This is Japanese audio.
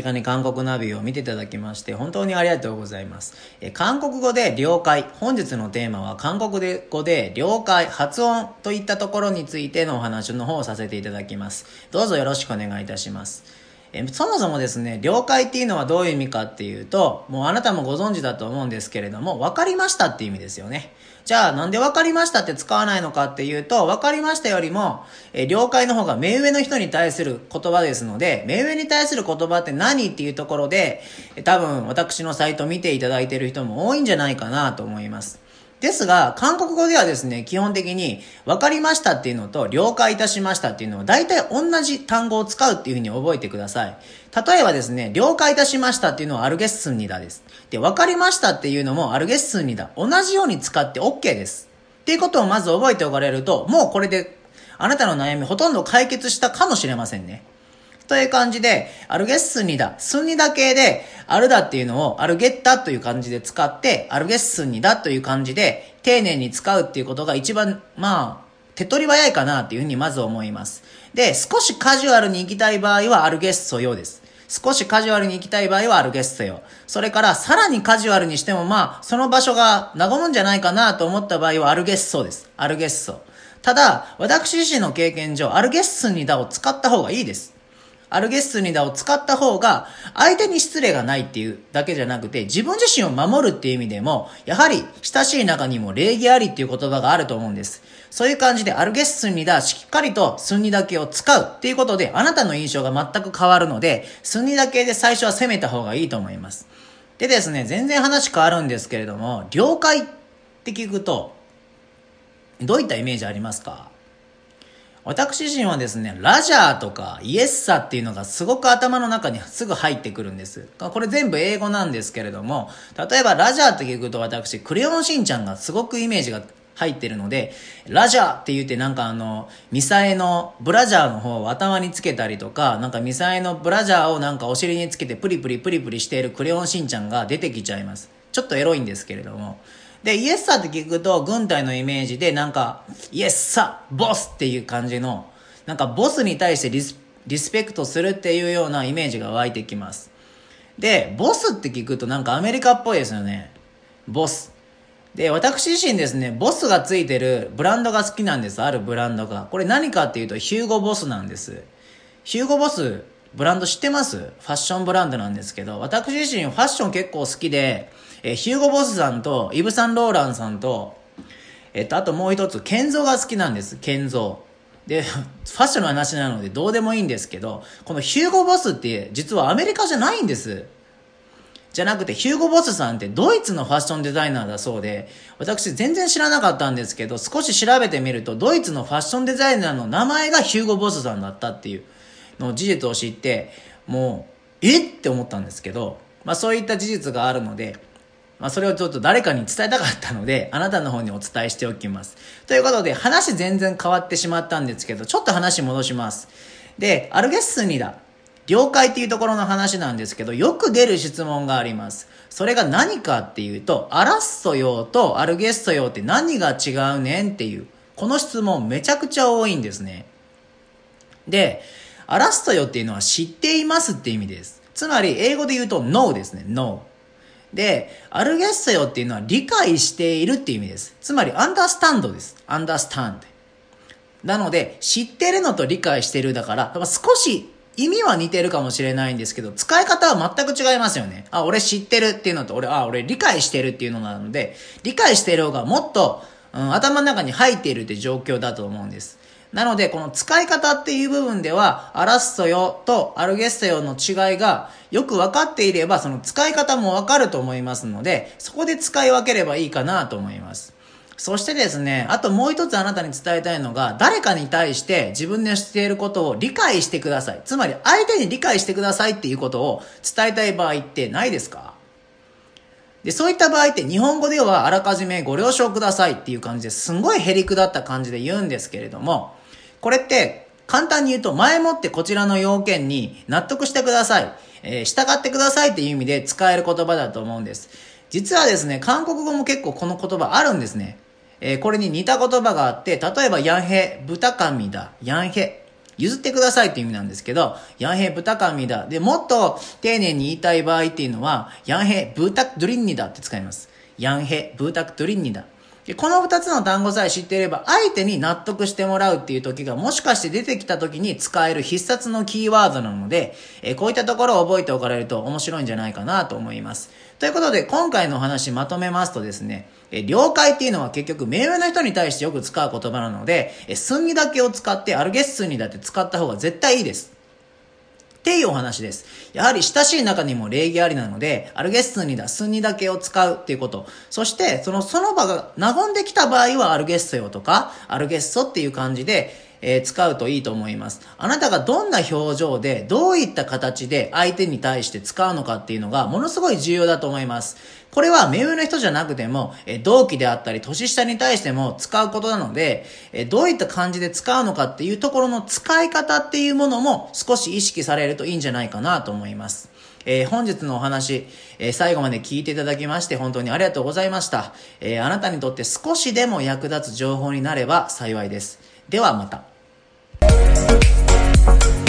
時間に韓国ナビを見ていただきまして本当にありがとうございます。韓国語で了解、本日のテーマは韓国語で了解、発音といったところについてのお話の方をさせていただきます。どうぞよろしくお願いいたします。そもそもですね、了解っていうのはどういう意味かっていうと、もうあなたもご存知だと思うんですけれども、分かりましたっていう意味ですよね。じゃあなんで分かりましたって使わないのかっていうと、分かりましたよりも、了解の方が目上の人に対する言葉ですので、目上に対する言葉って何っていうところで、多分私のサイト見ていただいている人も多いんじゃないかなと思います。ですが、韓国語ではですね、基本的に分かりましたっていうのと了解いたしましたっていうのは大体同じ単語を使うっていうふうに覚えてください。例えばですね、了解いたしましたっていうのはアルゲッスンニダです。で、分かりましたっていうのもアルゲッスンニダ。同じように使って OK です。っていうことをまず覚えておかれると、もうこれであなたの悩みほとんど解決したかもしれませんね。という感じで、アルゲッスンニダ、スンニダ系で、アルダっていうのをアルゲッタという感じで使って、アルゲッスンニダという感じで、丁寧に使うっていうことが一番、手っ取り早いかなっていうふうにまず思います。で、少しカジュアルに行きたい場合はアルゲッソヨです。少しカジュアルに行きたい場合はアルゲッソヨ。それから、さらにカジュアルにしてもその場所が和むんじゃないかなと思った場合はアルゲッソです。アルゲッソ。ただ、私自身の経験上、アルゲッスンニダを使った方がいいです。アルゲッスニダを使った方が相手に失礼がないっていうだけじゃなくて自分自身を守るっていう意味でもやはり親しい中にも礼儀ありっていう言葉があると思うんです。そういう感じでアルゲッスニダしっかりとスンニダ系を使うっていうことであなたの印象が全く変わるのでスンニダ系で最初は攻めた方がいいと思います。でですね、全然話変わるんですけれども了解って聞くとどういったイメージありますか？私自身はですね、ラジャーとかイエッサっていうのがすごく頭の中にすぐ入ってくるんです。これ全部英語なんですけれども、例えばラジャーって聞くと私、クレヨンしんちゃんがすごくイメージが入ってるので、ラジャーって言ってミサエのブラジャーの方を頭につけたりとか、ミサエのブラジャーをお尻につけてプリプリしているクレヨンしんちゃんが出てきちゃいます。ちょっとエロいんですけれども。で、イエッサって聞くと、軍隊のイメージで、イエッサボスっていう感じの、ボスに対してリスペクトするっていうようなイメージが湧いてきます。で、ボスって聞くとアメリカっぽいですよね。ボス。で、私自身ですね、ボスがついてるブランドが好きなんです。あるブランドが。これ何かっていうと、ヒューゴボスなんです。ヒューゴボス、ブランド知ってます？ファッションブランドなんですけど、私自身ファッション結構好きで、ヒューゴボスさんとイヴ・サンローランさんと、あともう一つ、ケンゾーが好きなんです。ケンゾー。で、ファッションの話なのでどうでもいいんですけど、このヒューゴボスって実はアメリカじゃないんです。じゃなくて、ヒューゴボスさんってドイツのファッションデザイナーだそうで、私全然知らなかったんですけど、少し調べてみると、ドイツのファッションデザイナーの名前がヒューゴボスさんだったっていうの事実を知って、もう、って思ったんですけど、そういった事実があるので、それをちょっと誰かに伝えたかったので、あなたの方にお伝えしておきます。ということで、話全然変わってしまったんですけど、ちょっと話戻します。で、アルゲッスニダ、了解っていうところの話なんですけど、よく出る質問があります。それが何かっていうと、アラッソ用とアルゲッソ用って何が違うねんっていう、この質問めちゃくちゃ多いんですね。で、アラストヨっていうのは知っていますって意味です。つまり、英語で言うと know ですね。know。で、アルゲッソヨっていうのは理解しているっていう意味です。つまり、understand です。understand。なので、知ってるのと理解してるだから、少し意味は似てるかもしれないんですけど、使い方は全く違いますよね。俺知ってるっていうのと、俺理解してるっていうのなので、理解してる方がもっと、頭の中に入っているって状況だと思うんです。なので、この使い方っていう部分では、アラッソヨとアルゲッソヨの違いがよく分かっていれば、その使い方も分かると思いますので、そこで使い分ければいいかなと思います。そしてですね、あともう一つあなたに伝えたいのが、誰かに対して自分で知っていることを理解してください。つまり、相手に理解してくださいっていうことを伝えたい場合ってないですか？で、そういった場合って日本語ではあらかじめご了承くださいっていう感じですんごいへりくだった感じで言うんですけれども、これって簡単に言うと前もってこちらの要件に納得してください、従ってくださいっていう意味で使える言葉だと思うんです。実はですね、韓国語も結構この言葉あるんですね。これに似た言葉があって、例えばヤンヘ、豚神だ、ヤンヘ。 譲ってくださいっていう意味なんですけど、ヤンヘブタカミダ。で、もっと丁寧に言いたい場合っていうのは、ヤンヘブータクドリンニダって使います。ヤンヘブータクドリンニダ。で、この二つの単語さえ知っていれば、相手に納得してもらうっていう時がもしかして出てきた時に使える必殺のキーワードなので、こういったところを覚えておかれると面白いんじゃないかなと思います。ということで、今回のお話まとめますとですね、了解っていうのは結局目上の人に対してよく使う言葉なので、スンニだけを使ってアルゲッスンニだって使った方が絶対いいです。っていうお話です。やはり親しい中にも礼儀ありなので、アルゲッスンニだ、スンニだけを使うっていうこと。そして、その場が和んできた場合はアルゲッソよとか、アルゲッソっていう感じで、使うといいと思います。あなたがどんな表情で、どういった形で相手に対して使うのかっていうのがものすごい重要だと思います。これは目上の人じゃなくても、同期であったり年下に対しても使うことなので、どういった感じで使うのかっていうところの使い方っていうものも少し意識されるといいんじゃないかなと思います。本日のお話、最後まで聞いていただきまして本当にありがとうございました。あなたにとって少しでも役立つ情報になれば幸いです。ではまた。